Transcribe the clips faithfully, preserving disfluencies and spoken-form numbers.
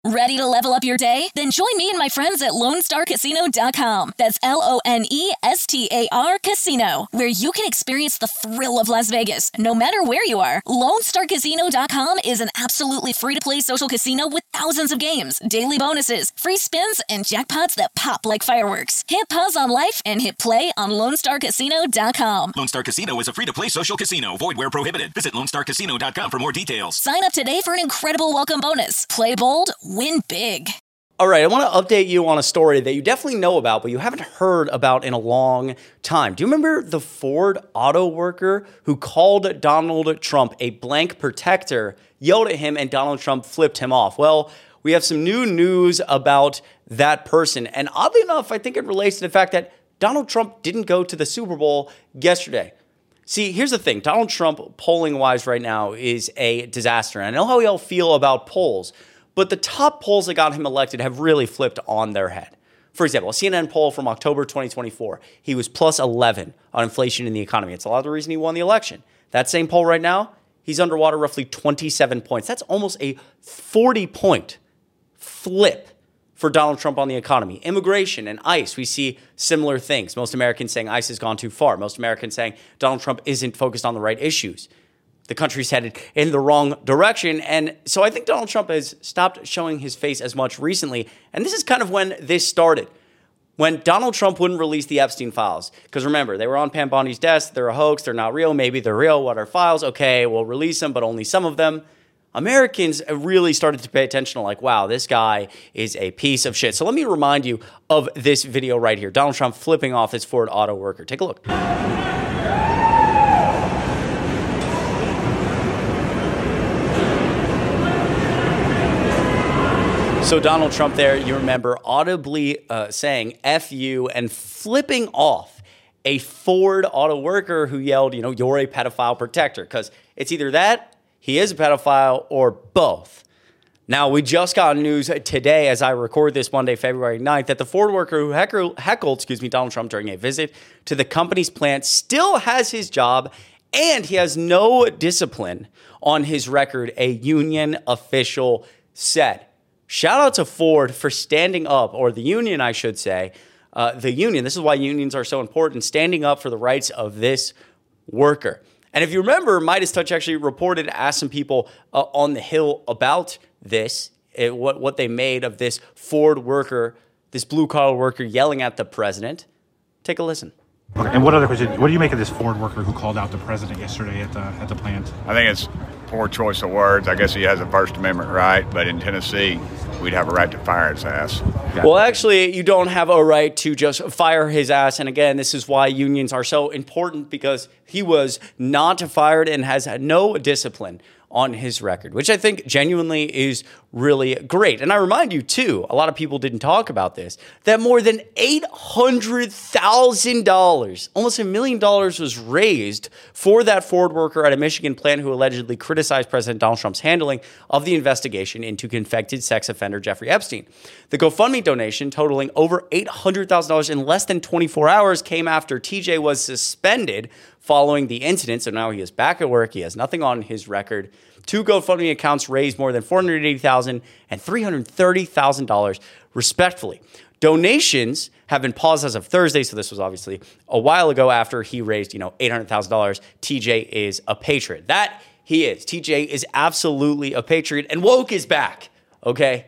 Ready to level up your day? Then join me and my friends at Lone Star Casino dot com. That's L O N E S T A R Casino, where you can experience the thrill of Las Vegas, no matter where you are. Lone Star Casino dot com is an absolutely free-to-play social casino with thousands of games, daily bonuses, free spins, and jackpots that pop like fireworks. Hit pause on life and hit play on Lone Star Casino dot com. Lone Star Casino is a free-to-play social casino. Void where prohibited. Visit Lone Star Casino dot com for more details. Sign up today for an incredible welcome bonus. Play bold, win big. All right, I want to update you on a story that you definitely know about, but you haven't heard about in a long time. Do you remember the Ford auto worker who called Donald Trump a blank protector, yelled at him, and Donald Trump flipped him off? Well, we have some new news about that person. And oddly enough, I think it relates to the fact that Donald Trump didn't go to the Super Bowl yesterday. See, here's the thing. Donald Trump, polling-wise right now, is a disaster. And I know how we all feel about polls, but the top polls that got him elected have really flipped on their head. For example, a C N N poll from October twenty twenty-four, he was plus eleven on inflation in the economy. It's a lot of the reason he won the election. That same poll right now, he's underwater roughly twenty-seven points. That's almost a forty-point flip for Donald Trump on the economy. Immigration and ICE, we see similar things. Most Americans saying ICE has gone too far. Most Americans saying Donald Trump isn't focused on the right issues. The country's headed in the wrong direction. And so I think Donald Trump has stopped showing his face as much recently. And this is kind of when this started. When Donald Trump wouldn't release the Epstein files. Because remember, they were on Pam Bondi's desk. They're a hoax. They're not real. Maybe they're real. What are files? Okay, we'll release them, but only some of them. Americans really started to pay attention to like, wow, this guy is a piece of shit. So let me remind you of this video right here. Donald Trump flipping off this Ford auto worker. Take a look. So Donald Trump there, you remember, audibly uh, saying F you and flipping off a Ford auto worker who yelled, you know, you're a pedophile protector. Because it's either that, he is a pedophile, or both. Now, we just got news today as I record this Monday, February ninth, that the Ford worker who heckled, heckled excuse me, Donald Trump during a visit to the company's plant still has his job, and he has no discipline on his record, a union official said. Shout out to Ford for standing up, or the union, I should say, uh, the union. This is why unions are so important, standing up for the rights of this worker. And if you remember, Midas Touch actually reported, asked some people uh, on the Hill about this, it, what, what they made of this Ford worker, this blue-collar worker yelling at the president. Take a listen. Okay, and what other question? What do you make of this Ford worker who called out the president yesterday at the at the plant? I think it's poor choice of words. I guess he has a First Amendment right, but in Tennessee, we'd have a right to fire his ass. Yeah. Well, actually, you don't have a right to just fire his ass. And again, this is why unions are so important, because he was not fired and has no discipline on his record, which I think genuinely is really great. And I remind you, too, a lot of people didn't talk about this, that more than eight hundred thousand dollars, almost a million dollars, was raised for that Ford worker at a Michigan plant who allegedly criticized President Donald Trump's handling of the investigation into convicted sex offender Jeffrey Epstein. The GoFundMe donation, totaling over eight hundred thousand dollars in less than twenty-four hours, came after T J was suspended following the incident. So now he is back at work. He has nothing on his record. Two GoFundMe accounts raised more than four hundred eighty thousand dollars and three hundred thirty thousand dollars, respectively. Donations have been paused as of Thursday, so this was obviously a while ago after he raised, you know, eight hundred thousand dollars. T J is a patriot. That he is. T J is absolutely a patriot, and woke is back, okay?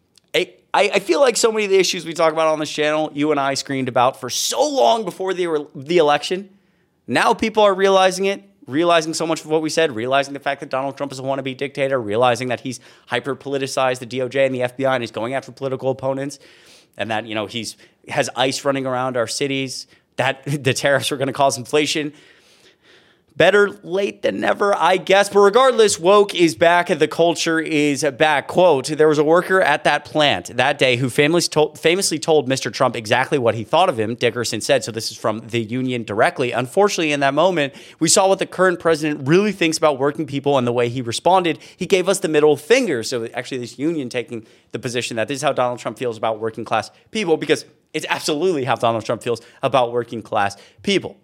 I, I feel like so many of the issues we talk about on this channel, you and I screamed about for so long before the, the election. Now people are realizing it, realizing so much of what we said, realizing the fact that Donald Trump is a wannabe dictator, realizing that he's hyper-politicized the D O J and the F B I and he's going after political opponents, and that, you know, he's has ICE running around our cities, that the tariffs are going to cause inflation. Better late than never, I guess. But regardless, woke is back and the culture is back. Quote, there was a worker at that plant that day who famously told, famously told Mister Trump exactly what he thought of him, Dickerson said. So this is from the union directly. Unfortunately, in that moment, we saw what the current president really thinks about working people, and the way he responded, he gave us the middle finger. So actually this union taking the position that this is how Donald Trump feels about working class people, because it's absolutely how Donald Trump feels about working class people.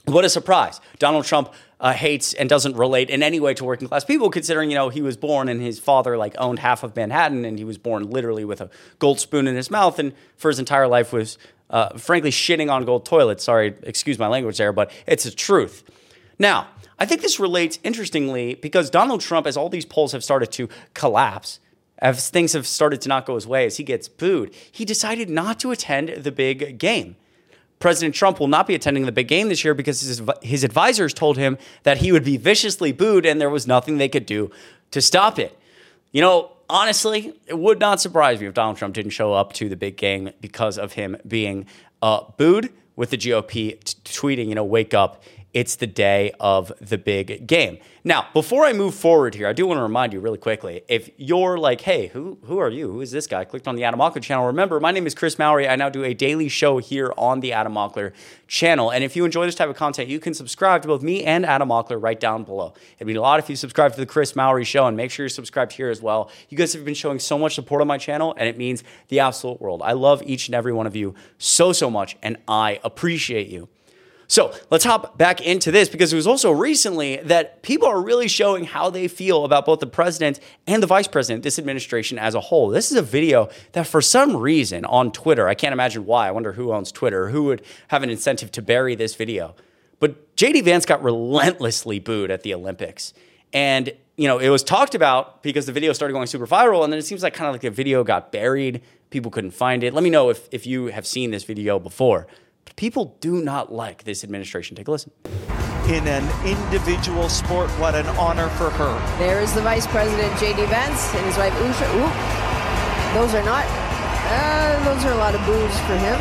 What a surprise. Donald Trump uh, hates and doesn't relate in any way to working class people, considering, you know, he was born and his father like owned half of Manhattan, and he was born literally with a gold spoon in his mouth, and for his entire life was uh, frankly shitting on gold toilets. Sorry, excuse my language there, but it's the truth. Now, I think this relates interestingly because Donald Trump, as all these polls have started to collapse, as things have started to not go his way, as he gets booed, he decided not to attend the big game. President Trump will not be attending the big game this year because his, his advisors told him that he would be viciously booed and there was nothing they could do to stop it. You know, honestly, it would not surprise me if Donald Trump didn't show up to the big game because of him being uh, booed, with the G O P t- tweeting, you know, wake up, it's the day of the big game. Now, before I move forward here, I do want to remind you really quickly, if you're like, hey, who who are you? Who is this guy? Clicked on the Adam Mockler channel. Remember, my name is Chris Mowry. I now do a daily show here on the Adam Mockler channel. And if you enjoy this type of content, you can subscribe to both me and Adam Mockler right down below. It'd mean a lot if you subscribe to the Chris Mowry show, and make sure you're subscribed here as well. You guys have been showing so much support on my channel, and it means the absolute world. I love each and every one of you so, so much, and I appreciate you. So let's hop back into this, because it was also recently that people are really showing how they feel about both the president and the vice president, this administration as a whole. This is a video that for some reason on Twitter, I can't imagine why, I wonder who owns Twitter, who would have an incentive to bury this video. But J D Vance got relentlessly booed at the Olympics. And, you know, it was talked about because the video started going super viral, and then it seems like kind of like the video got buried. People couldn't find it. Let me know if, if you have seen this video before. But people do not like this administration. Take a listen. In an individual sport, what an honor for her. There is the Vice President, J D Vance, and his wife, Usha. Ooh, those are not, uh, those are a lot of boos for him.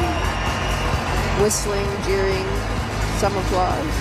Whistling, jeering, some applause.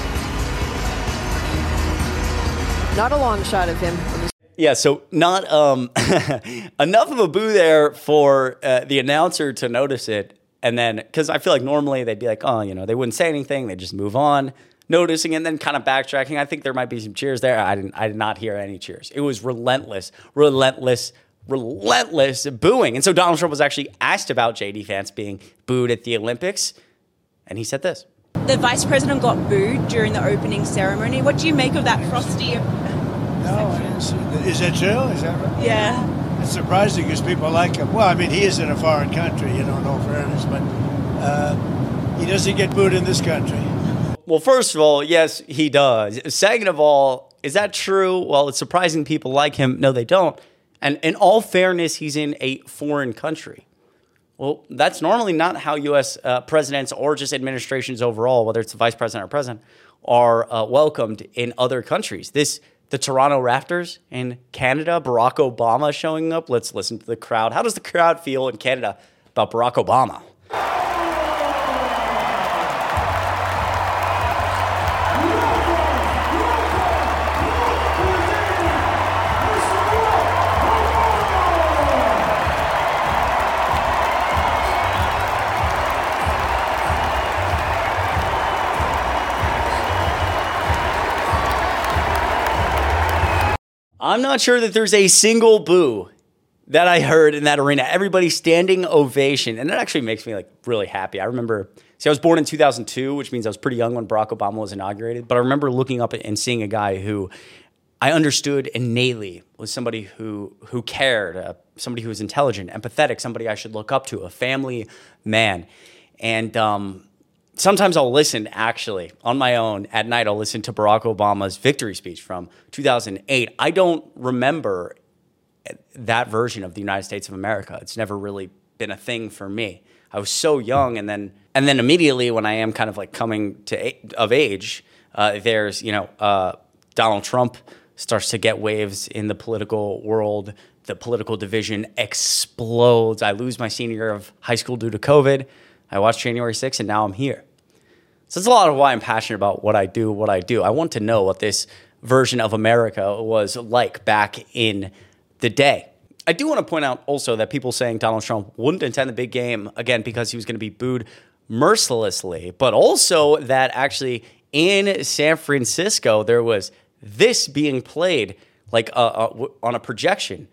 Not a long shot of him. Yeah, so not um, enough of a boo there for uh, the announcer to notice it. And then, because I feel like normally they'd be like, oh, you know, they wouldn't say anything. They'd just move on, noticing and then kind of backtracking. I think there might be some cheers there. I didn't, I did not hear any cheers. It was relentless, relentless, relentless booing. And so Donald Trump was actually asked about J D Vance being booed at the Olympics. And he said this. The vice president got booed during the opening ceremony. What do you make of that, Frosty? No, I didn't see that. Is that true? Is that right? Yeah. It's surprising because people like him. Well, I mean, he is in a foreign country, you know, in all fairness, but uh, he doesn't get booed in this country. Well, first of all, yes, he does. Second of all, is that true? Well, it's surprising people like him. No, they don't. And in all fairness, he's in a foreign country. Well, that's normally not how U S uh, presidents or just administrations overall, whether it's the vice president or president, are uh, welcomed in other countries. This The Toronto Raptors in Canada, Barack Obama showing up. Let's listen to the crowd. How does the crowd feel in Canada about Barack Obama? I'm not sure that there's a single boo that I heard in that arena. Everybody standing ovation. And that actually makes me like really happy. I remember, see, I was born in two thousand two, which means I was pretty young when Barack Obama was inaugurated. But I remember looking up and seeing a guy who I understood innately was somebody who, who cared, uh, somebody who was intelligent, empathetic, somebody I should look up to, a family man. And, um, sometimes I'll listen, actually, on my own at night. I'll listen to Barack Obama's victory speech from two thousand eight. I don't remember that version of the United States of America. It's never really been a thing for me. I was so young, and then and then immediately when I am kind of like coming to of age, uh, there's, you know, uh, Donald Trump starts to get waves in the political world. The political division explodes. I lose my senior year of high school due to COVID. I watched January sixth, and now I'm here. So that's a lot of why I'm passionate about what I do, what I do. I want to know what this version of America was like back in the day. I do want to point out also that people saying Donald Trump wouldn't attend the big game, again, because he was going to be booed mercilessly, but also that actually in San Francisco, there was this being played like uh, uh, on a projection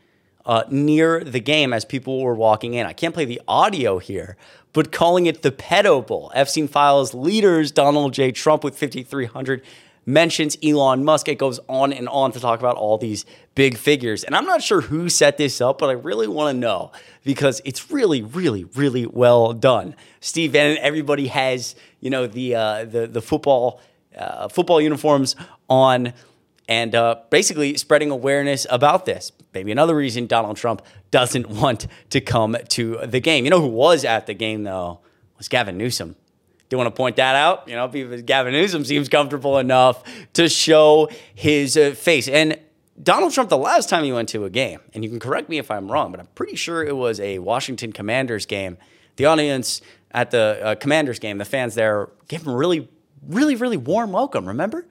uh, near the game as people were walking in. I can't play the audio here, but calling it the Pedo Bowl. Epstein Files leaders Donald J. Trump with fifty-three hundred mentions Elon Musk. It goes on and on to talk about all these big figures. And I'm not sure who set this up, but I really want to know because it's really, really, really well done. Steve Bannon, everybody has, you know, the uh, the the football uh, football uniforms on, and uh, basically spreading awareness about this. Maybe another reason Donald Trump doesn't want to come to the game. You know who was at the game though was Gavin Newsom. Do you want to point that out? You know, because Gavin Newsom seems comfortable enough to show his uh, face. And Donald Trump, the last time he went to a game, and you can correct me if I'm wrong, but I'm pretty sure it was a Washington Commanders game. The audience at the uh, Commanders game, the fans there, gave him a really, really, really warm welcome, remember?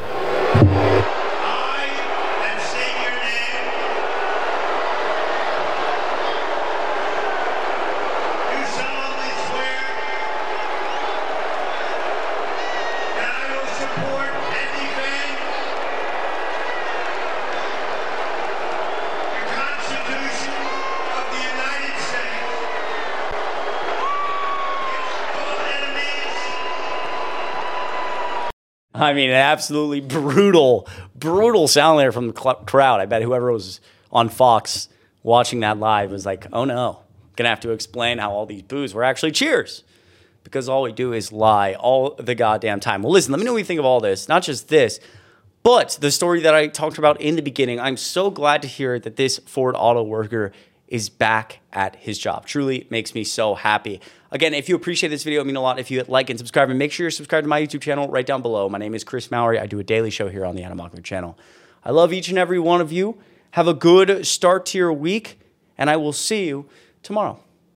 I mean, an absolutely brutal, brutal sound there from the cl- crowd. I bet whoever was on Fox watching that live was like, oh no, going to have to explain how all these boos were actually cheers. Because all we do is lie all the goddamn time. Well, listen, let me know what you think of all this. Not just this, but the story that I talked about in the beginning. I'm so glad to hear that this Ford auto worker is back at his job. Truly makes me so happy. Again, if you appreciate this video, it would mean a lot if you hit like and subscribe. And make sure you're subscribed to my YouTube channel right down below. My name is Chris Mowry. I do a daily show here on the Adam Mockler channel. I love each and every one of you. Have a good start to your week, and I will see you tomorrow.